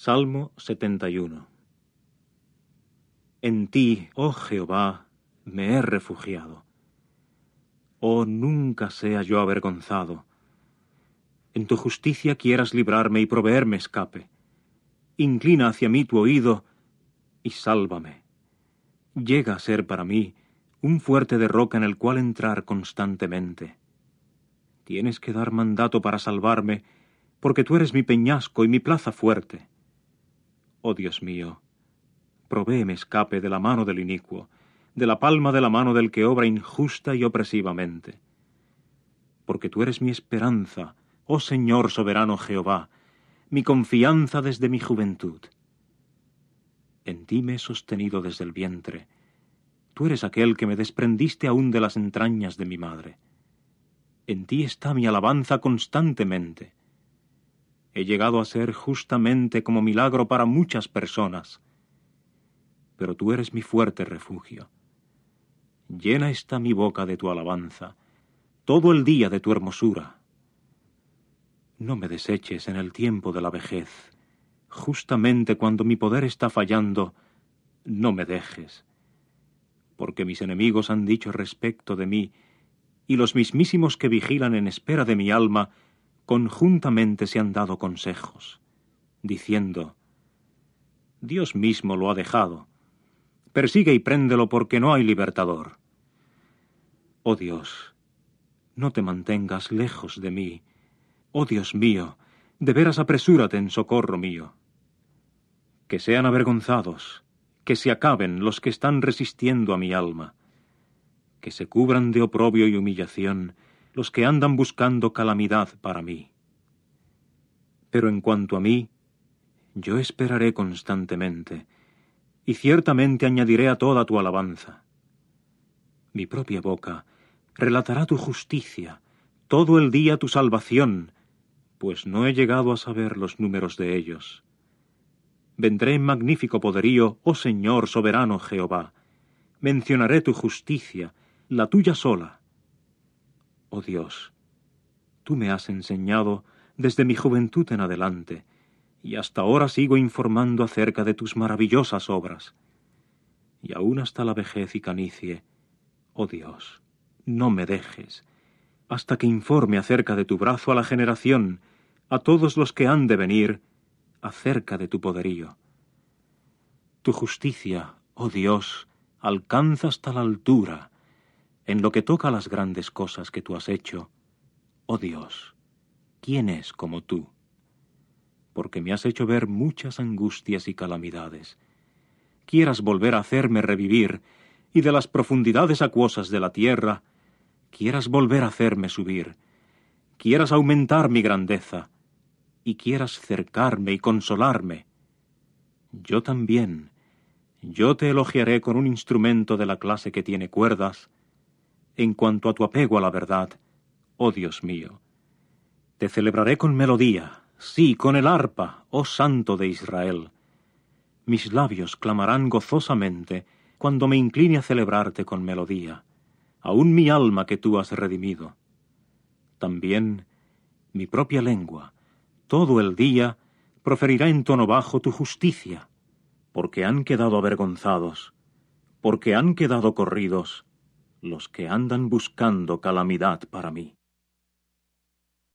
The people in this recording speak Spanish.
Salmo 71. En ti, oh Jehová, me he refugiado. Oh, nunca sea yo avergonzado. En tu justicia quieras librarme y proveerme escape. Inclina hacia mí tu oído y sálvame. Llega a ser para mí un fuerte de roca en el cual entrar constantemente. Tienes que dar mandato para salvarme, porque tú eres mi peñasco y mi plaza fuerte. Oh Dios mío, provéeme escape de la mano del inicuo, de la palma de la mano del que obra injusta y opresivamente. Porque tú eres mi esperanza, oh Señor soberano Jehová, mi confianza desde mi juventud. En ti me he sostenido desde el vientre. Tú eres aquel que me desprendiste aún de las entrañas de mi madre. En ti está mi alabanza constantemente. He llegado a ser justamente como milagro para muchas personas. Pero tú eres mi fuerte refugio. Llena está mi boca de tu alabanza, todo el día de tu hermosura. No me deseches en el tiempo de la vejez. Justamente cuando mi poder está fallando, no me dejes. Porque mis enemigos han dicho respecto de mí, y los mismísimos que vigilan en espera de mi alma, conjuntamente se han dado consejos, diciendo: Dios mismo lo ha dejado. Persigue y préndelo porque no hay libertador. Oh Dios, no te mantengas lejos de mí. Oh Dios mío, de veras apresúrate en socorro mío. Que sean avergonzados, que se acaben los que están resistiendo a mi alma. Que se cubran de oprobio y humillación los que andan buscando calamidad para mí. Pero en cuanto a mí, yo esperaré constantemente, y ciertamente añadiré a toda tu alabanza. Mi propia boca relatará tu justicia, todo el día tu salvación, pues no he llegado a saber los números de ellos. Vendré en magnífico poderío, oh Señor soberano Jehová. Mencionaré tu justicia, la tuya sola. Oh Dios, tú me has enseñado desde mi juventud en adelante, y hasta ahora sigo informando acerca de tus maravillosas obras. Y aún hasta la vejez y canicie, oh Dios, no me dejes, hasta que informe acerca de tu brazo a la generación, a todos los que han de venir, acerca de tu poderío. Tu justicia, oh Dios, alcanza hasta la altura, en lo que toca a las grandes cosas que tú has hecho. Oh Dios, ¿quién es como tú? Porque me has hecho ver muchas angustias y calamidades. Quieras volver a hacerme revivir, y de las profundidades acuosas de la tierra, quieras volver a hacerme subir, quieras aumentar mi grandeza, y quieras cercarme y consolarme. Yo también, yo te elogiaré con un instrumento de la clase que tiene cuerdas, en cuanto a tu apego a la verdad, oh Dios mío. Te celebraré con melodía, sí, con el arpa, oh Santo de Israel. Mis labios clamarán gozosamente cuando me incline a celebrarte con melodía, aun mi alma que tú has redimido. También mi propia lengua, todo el día, proferirá en tono bajo tu justicia, porque han quedado avergonzados, porque han quedado corridos los que andan buscando calamidad para mí.